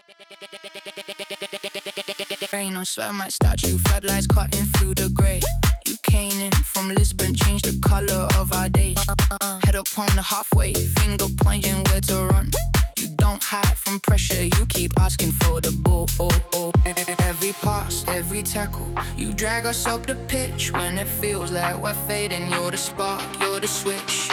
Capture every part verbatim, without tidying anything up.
Rain on sweat, my statue, floodlights cutting through the grey. You came in from Lisbon, changed the colour of our days. Head up on the halfway, finger pointing where to run. You don't hide from pressure, you keep asking for the ball. Oh, oh. Every pass, every tackle, you drag us up the pitch. When it feels like we're fading, you're the spark, you're the switch.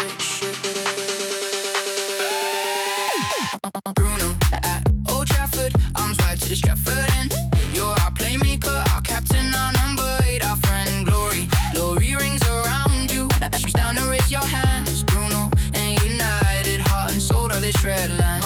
Bruno at Old Trafford, arms wide to the Stratford end. You're our playmaker, our captain, our number eight, our friend. Glory, glory rings around you. She's down to raise your hands. Bruno and United, heart and soul of this red land.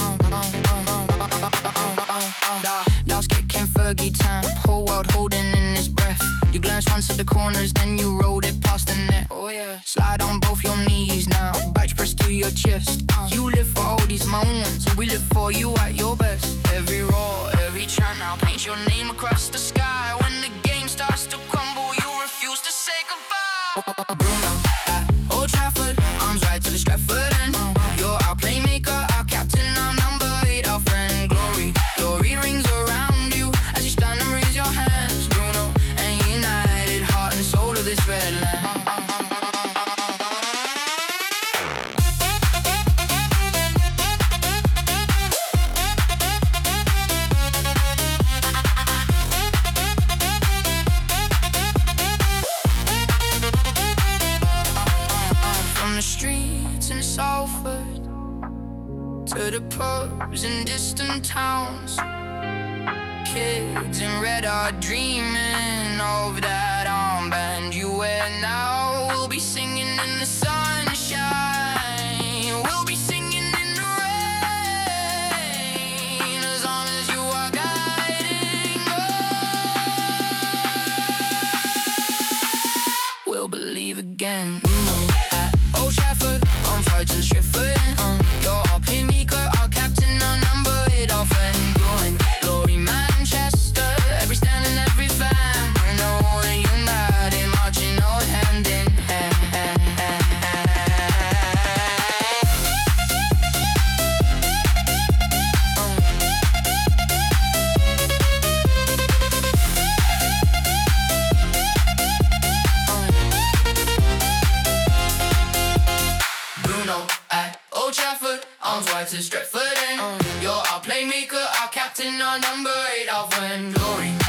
Last kick came Fergie time, whole world holding in his breath. You glanced once at the corners, then you rolled it past the net. Oh yeah, slide on both your knees now, badge pressed to your chest. You live for all these moments, we live for you at your best. Every roar, every chant now paints your name across the sky. When the game starts to crumble, you refuse to say goodbye. Bruno at Old Trafford, arms right to the Stratford end. You're our playmaker, our captain, our number eight, our friend. Glory, glory rings around you as you stand and raise your hands. Bruno and United, heart and soul of this red land. From the streets in Salford to the pubs in distant towns, kids in red are dreaming of that armband you wear now. We'll be singing in the sunshine, we'll be singing in the rain, as long as you are guiding us. We'll believe again. At Old Trafford, on fire to the Stratford end. uh, You're our playmaker, our captain, our number eight, our friend. Going glory Manchester, every stand and every fan. Bruno and United, marching all hand in hand. Bruno at Old Trafford, arms wide to Stratford end. You're our playmaker, our captain, our number eight, our friend. Glory.